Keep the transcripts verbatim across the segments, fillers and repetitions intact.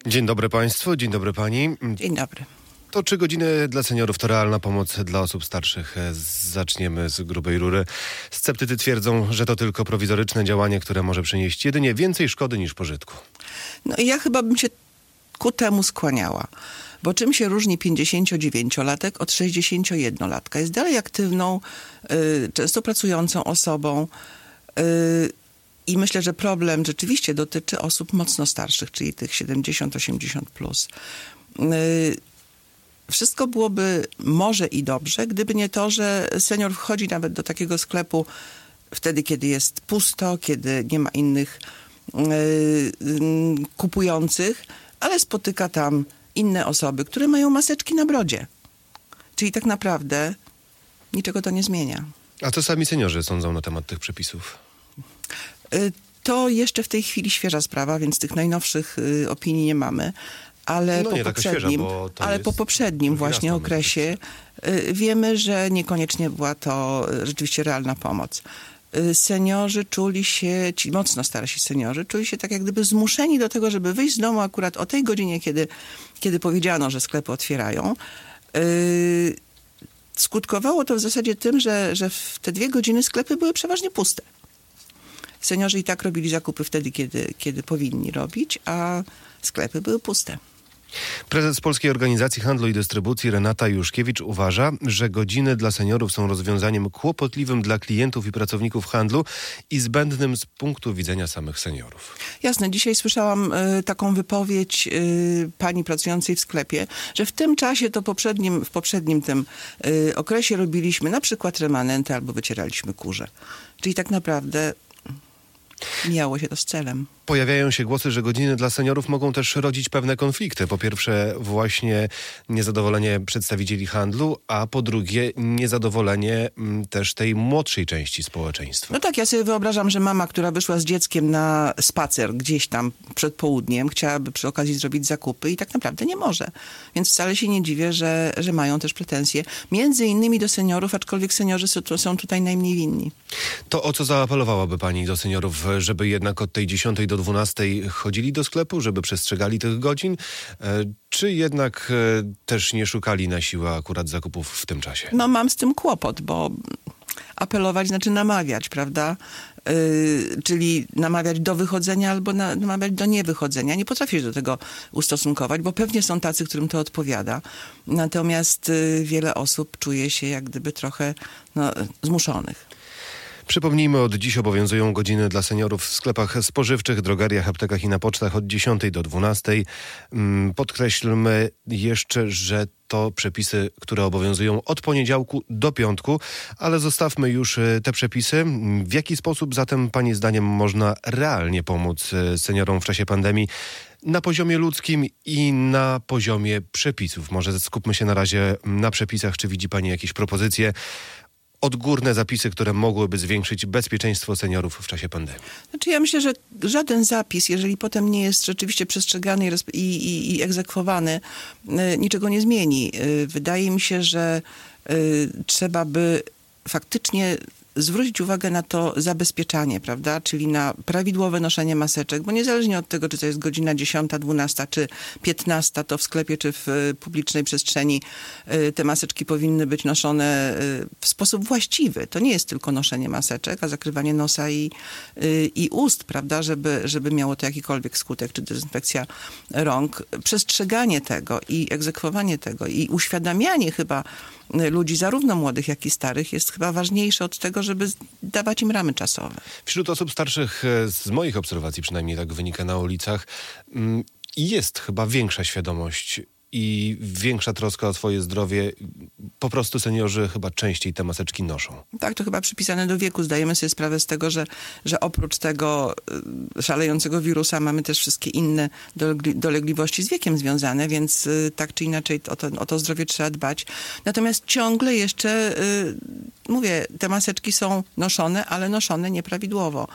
Dzień dobry Państwu, dzień dobry Pani. Dzień dobry. To trzy godziny dla seniorów to realna pomoc dla osób starszych. Zaczniemy z grubej rury. Sceptycy twierdzą, że to tylko prowizoryczne działanie, które może przynieść jedynie więcej szkody niż pożytku. No i ja chyba bym się ku temu skłaniała. Bo czym się różni pięćdziesięciodziewięciolatek od sześćdziesięciojednolatka? Jest dalej aktywną, y, często pracującą osobą. Y, I myślę, że problem rzeczywiście dotyczy osób mocno starszych, czyli tych siedemdziesiąt osiemdziesiąt plus. Y, Wszystko byłoby może i dobrze, gdyby nie to, że senior wchodzi nawet do takiego sklepu wtedy, kiedy jest pusto, kiedy nie ma innych y, y, kupujących, ale spotyka tam inne osoby, które mają maseczki na brodzie. Czyli tak naprawdę niczego to nie zmienia. A co sami seniorzy sądzą na temat tych przepisów? Y, to jeszcze w tej chwili świeża sprawa, więc tych najnowszych y, opinii nie mamy. Ale, no po, nie, poprzednim, świeża, bo to ale po poprzednim właśnie okresie y, wiemy, że niekoniecznie była to y, rzeczywiście realna pomoc. Y, seniorzy czuli się, ci mocno starsi seniorzy, czuli się tak jak gdyby zmuszeni do tego, żeby wyjść z domu akurat o tej godzinie, kiedy, kiedy powiedziano, że sklepy otwierają. Y, skutkowało to w zasadzie tym, że, że w te dwie godziny sklepy były przeważnie puste. Seniorzy i tak robili zakupy wtedy, kiedy, kiedy powinni robić, a sklepy były puste. Prezes Polskiej Organizacji Handlu i Dystrybucji Renata Juszkiewicz uważa, że godziny dla seniorów są rozwiązaniem kłopotliwym dla klientów i pracowników handlu i zbędnym z punktu widzenia samych seniorów. Jasne, dzisiaj słyszałam y, taką wypowiedź y, pani pracującej w sklepie, że w tym czasie, to poprzednim, w poprzednim tym y, okresie robiliśmy na przykład remanenty albo wycieraliśmy kurze. Czyli tak naprawdę mijało się to z celem. Pojawiają się głosy, że godziny dla seniorów mogą też rodzić pewne konflikty. Po pierwsze właśnie niezadowolenie przedstawicieli handlu, a po drugie niezadowolenie m, też tej młodszej części społeczeństwa. No tak, ja sobie wyobrażam, że mama, która wyszła z dzieckiem na spacer gdzieś tam przed południem, chciałaby przy okazji zrobić zakupy i tak naprawdę nie może. Więc wcale się nie dziwię, że, że mają też pretensje. Między innymi do seniorów, aczkolwiek seniorzy są, są tutaj najmniej winni. To o co zaapelowałaby pani do seniorów, żeby jednak od tej dziesiątej do dwunastej chodzili do sklepu, żeby przestrzegali tych godzin, czy jednak też nie szukali na siłę akurat zakupów w tym czasie? No mam z tym kłopot, bo apelować znaczy namawiać, prawda? Yy, czyli namawiać do wychodzenia albo na, namawiać do niewychodzenia. Nie potrafię się do tego ustosunkować, bo pewnie są tacy, którym to odpowiada. Natomiast yy, wiele osób czuje się jak gdyby trochę no, zmuszonych. Przypomnijmy, od dziś obowiązują godziny dla seniorów w sklepach spożywczych, drogeriach, aptekach i na pocztach od dziesiątej do dwunastej. Podkreślmy jeszcze, że to przepisy, które obowiązują od poniedziałku do piątku, ale zostawmy już te przepisy. W jaki sposób zatem pani zdaniem można realnie pomóc seniorom w czasie pandemii na poziomie ludzkim i na poziomie przepisów? Może skupmy się na razie na przepisach. Czy widzi pani jakieś propozycje? Odgórne zapisy, które mogłyby zwiększyć bezpieczeństwo seniorów w czasie pandemii? Znaczy ja myślę, że żaden zapis, jeżeli potem nie jest rzeczywiście przestrzegany i, i, i egzekwowany, y, niczego nie zmieni. Y, wydaje mi się, że y, trzeba by faktycznie zwrócić uwagę na to zabezpieczanie, prawda? Czyli na prawidłowe noszenie maseczek, bo niezależnie od tego, czy to jest godzina dziesiąta, dwunasta czy piętnasta, to w sklepie czy w y, publicznej przestrzeni y, te maseczki powinny być noszone y, w sposób właściwy. To nie jest tylko noszenie maseczek, a zakrywanie nosa i, y, i ust, prawda? Żeby, żeby miało to jakikolwiek skutek, czy dezynfekcja rąk. Przestrzeganie tego i egzekwowanie tego i uświadamianie chyba ludzi, zarówno młodych, jak i starych, jest chyba ważniejsze od tego, żeby dawać im ramy czasowe. Wśród osób starszych, z moich obserwacji przynajmniej tak wynika na ulicach, jest chyba większa świadomość i większa troska o swoje zdrowie. Po prostu seniorzy chyba częściej te maseczki noszą. Tak, to chyba przypisane do wieku. Zdajemy sobie sprawę z tego, że, że oprócz tego szalejącego wirusa mamy też wszystkie inne dolegliwości z wiekiem związane, więc tak czy inaczej o to, o to zdrowie trzeba dbać. Natomiast ciągle jeszcze, mówię, te maseczki są noszone, ale noszone nieprawidłowo.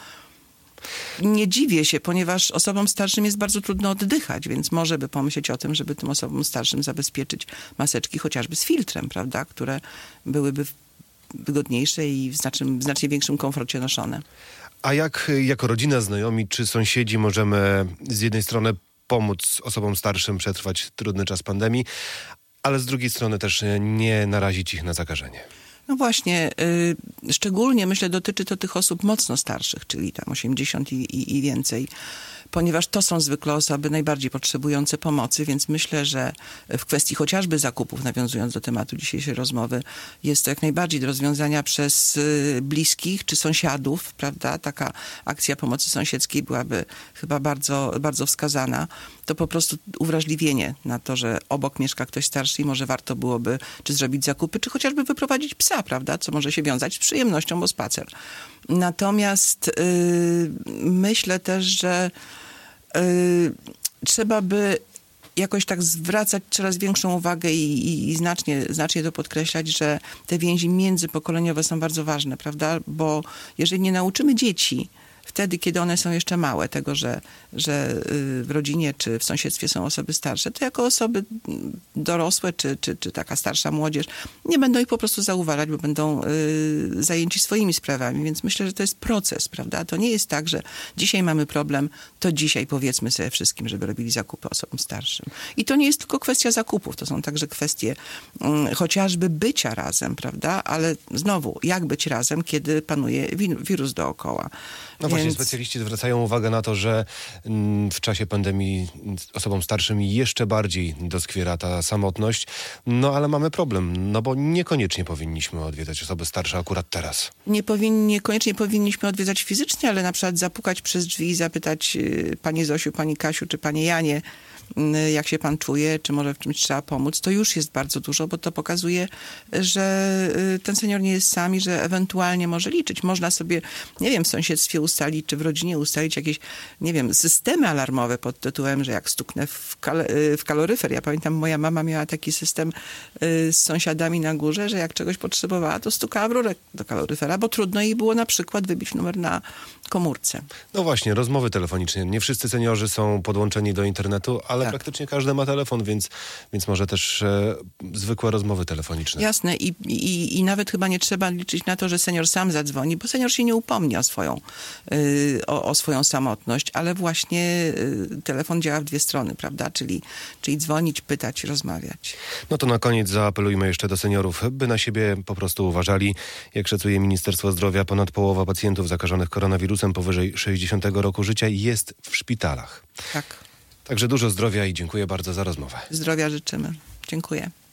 Nie dziwię się, ponieważ osobom starszym jest bardzo trudno oddychać, więc może by pomyśleć o tym, żeby tym osobom starszym zabezpieczyć maseczki chociażby z filtrem, prawda, które byłyby wygodniejsze i w znacznym, w znacznie większym komforcie noszone. A jak jako rodzina, znajomi czy sąsiedzi możemy z jednej strony pomóc osobom starszym przetrwać trudny czas pandemii, ale z drugiej strony też nie narazić ich na zakażenie. No właśnie, y, szczególnie myślę dotyczy to tych osób mocno starszych, czyli tam osiemdziesiąt i, i, i więcej, ponieważ to są zwykle osoby najbardziej potrzebujące pomocy, więc myślę, że w kwestii chociażby zakupów, nawiązując do tematu dzisiejszej rozmowy, jest to jak najbardziej do rozwiązania przez y, bliskich czy sąsiadów, prawda? Taka akcja pomocy sąsiedzkiej byłaby chyba bardzo, bardzo wskazana. To po prostu uwrażliwienie na to, że obok mieszka ktoś starszy i może warto byłoby czy zrobić zakupy, czy chociażby wyprowadzić psa, prawda? Co może się wiązać z przyjemnością, bo spacer. Natomiast yy, myślę też, że yy, trzeba by jakoś tak zwracać coraz większą uwagę i, i, i znacznie, znacznie to podkreślać, że te więzi międzypokoleniowe są bardzo ważne, prawda? Bo jeżeli nie nauczymy dzieci wtedy, kiedy one są jeszcze małe, tego, że, że w rodzinie czy w sąsiedztwie są osoby starsze, to jako osoby dorosłe czy, czy, czy taka starsza młodzież nie będą ich po prostu zauważać, bo będą y, zajęci swoimi sprawami. Więc myślę, że to jest proces, prawda? To nie jest tak, że dzisiaj mamy problem, to dzisiaj powiedzmy sobie wszystkim, żeby robili zakupy osobom starszym. I to nie jest tylko kwestia zakupów, to są także kwestie y, chociażby bycia razem, prawda? Ale znowu, jak być razem, kiedy panuje wi- wirus dookoła. No właśnie, Więc... specjaliści zwracają uwagę na to, że w czasie pandemii osobom starszym jeszcze bardziej doskwiera ta samotność. No ale mamy problem, no bo niekoniecznie powinniśmy odwiedzać osoby starsze akurat teraz. Nie powinni, niekoniecznie powinniśmy odwiedzać fizycznie, ale na przykład zapukać przez drzwi i zapytać y, pani Zosiu, pani Kasiu czy pani Janie, y, jak się pan czuje, czy może w czymś trzeba pomóc. To już jest bardzo dużo, bo to pokazuje, że y, ten senior nie jest sam i że ewentualnie może liczyć. Można sobie, nie wiem, w sąsiedztwie ustalić, czy w rodzinie ustalić jakieś, nie wiem, systemy alarmowe pod tytułem, że jak stuknę w, kal- w kaloryfer. Ja pamiętam, moja mama miała taki system y, z sąsiadami na górze, że jak czegoś potrzebowała, to stukała w rurę do kaloryfera, bo trudno jej było na przykład wybić numer na komórce. No właśnie, rozmowy telefoniczne. Nie wszyscy seniorzy są podłączeni do internetu, ale tak. praktycznie każdy ma telefon, więc, więc może też e, zwykłe rozmowy telefoniczne. Jasne I, i, i nawet chyba nie trzeba liczyć na to, że senior sam zadzwoni, bo senior się nie upomni o swoją, y, o, o swoją samotność, ale właśnie y, telefon działa w dwie strony, prawda? Czyli, czyli dzwonić, pytać, rozmawiać. No to na koniec zaapelujmy jeszcze do seniorów, by na siebie po prostu uważali. Jak szacuje Ministerstwo Zdrowia, ponad połowa pacjentów zakażonych koronawirusem powyżej sześćdziesiątego roku życia jest w szpitalach. Tak. Także dużo zdrowia i dziękuję bardzo za rozmowę. Zdrowia życzymy. Dziękuję.